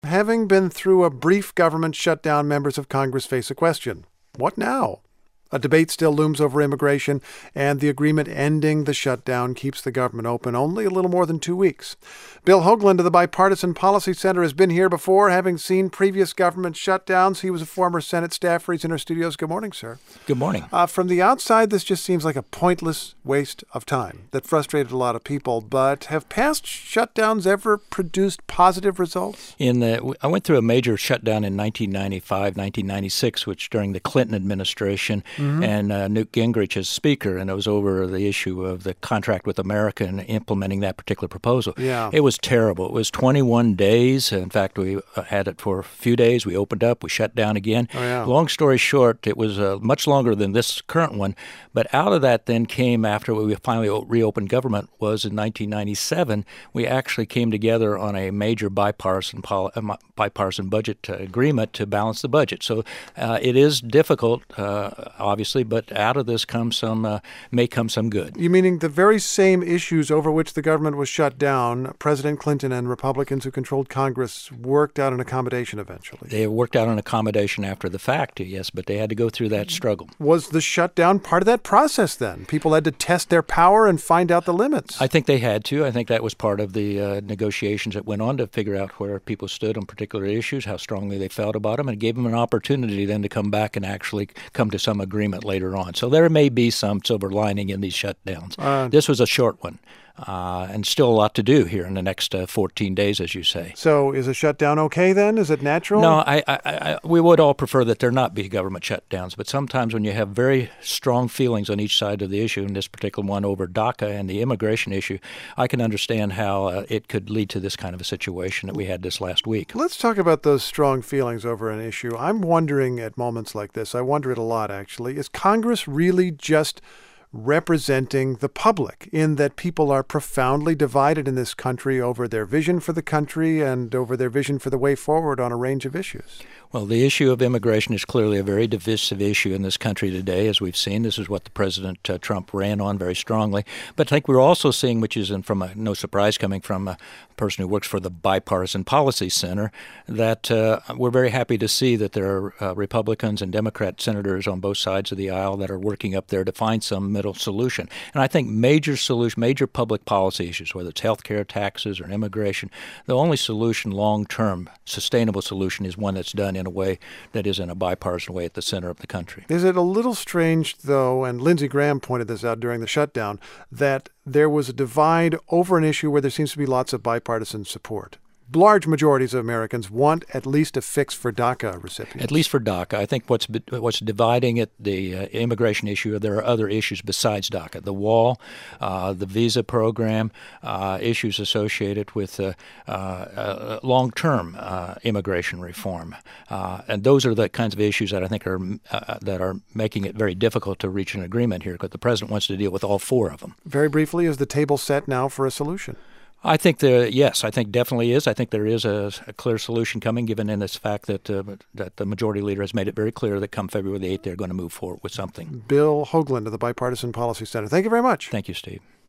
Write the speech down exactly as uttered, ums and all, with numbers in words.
Having been through a brief government shutdown, members of Congress face a question. What now? A debate still looms over immigration, and the agreement ending the shutdown keeps the government open only a little more than two weeks. Bill Hoagland of the Bipartisan Policy Center has been here before, having seen previous government shutdowns. He was a former Senate staffer. He's in our studios. Good morning, sir. Good morning. Uh, from the outside, this just seems like a pointless waste of time that frustrated a lot of people. But have past shutdowns ever produced positive results? In the, I went through a major shutdown in nineteen ninety-five, nineteen ninety-six, which during the Clinton administration, Mm-hmm. and uh, Newt Gingrich as Speaker, and it was over the issue of the contract with America and implementing that particular proposal. Yeah. It was terrible. It was twenty-one days. In fact, we had it for a few days. We opened up. We shut down again. Oh, yeah. Long story short, it was uh, much longer than this current one. But out of that then came, after we finally reopened government, was in nineteen ninety-seven, we actually came together on a major bipartisan poli- uh, bipartisan budget uh, agreement to balance the budget. So uh, it is difficult, uh, obviously, but out of this comes some uh, may come some good. You meaning the very same issues over which the government was shut down, President Clinton and Republicans who controlled Congress worked out an accommodation eventually? They worked out an accommodation after the fact, yes, but they had to go through that struggle. Was the shutdown part of that process then? People had to test their power and find out the limits. I think they had to. I think that was part of the uh, negotiations that went on to figure out where people stood on particular issues, how strongly they felt about them, and it gave them an opportunity then to come back and actually come to some agreement later on. So there may be some silver lining in these shutdowns. Uh, this was a short one. Uh, and still a lot to do here in the next uh, fourteen days, as you say. So is a shutdown okay then? Is it natural? No, I, I, I, we would all prefer that there not be government shutdowns. But sometimes when you have very strong feelings on each side of the issue, in this particular one over DACA and the immigration issue, I can understand how uh, it could lead to this kind of a situation that we had this last week. Let's talk about those strong feelings over an issue. I'm wondering at moments like this, I wonder it a lot actually, is Congress really just representing the public in that people are profoundly divided in this country over their vision for the country and over their vision for the way forward on a range of issues? Well, the issue of immigration is clearly a very divisive issue in this country today, as we've seen. This is what the President uh, Trump ran on very strongly. But I think we're also seeing, which is in from a, no surprise coming from a person who works for the Bipartisan Policy Center, that uh, we're very happy to see that there are uh, Republicans and Democrat senators on both sides of the aisle that are working up there to find some middle solution. And I think major solution, major public policy issues, whether it's health care, taxes, or immigration, the only solution, long-term, sustainable solution, is one that's done in a way that is in a bipartisan way at the center of the country. Is it a little strange, though, and Lindsey Graham pointed this out during the shutdown, that there was a divide over an issue where there seems to be lots of bipartisan support? Large majorities of Americans want at least a fix for DACA recipients. At least for DACA. I think what's what's dividing it, the uh, immigration issue, there are other issues besides DACA. The wall, uh, the visa program, uh, issues associated with uh, uh, uh, long-term uh, immigration reform. Uh, and those are the kinds of issues that I think are uh, that are making it very difficult to reach an agreement here, because the president wants to deal with all four of them. Very briefly, is the table set now for a solution? I think there, yes, I think definitely is. I think there is a, a clear solution coming, given in this fact that uh, that the majority leader has made it very clear that come February the eighth, they're going to move forward with something. Bill Hoagland of the Bipartisan Policy Center. Thank you very much. Thank you, Steve.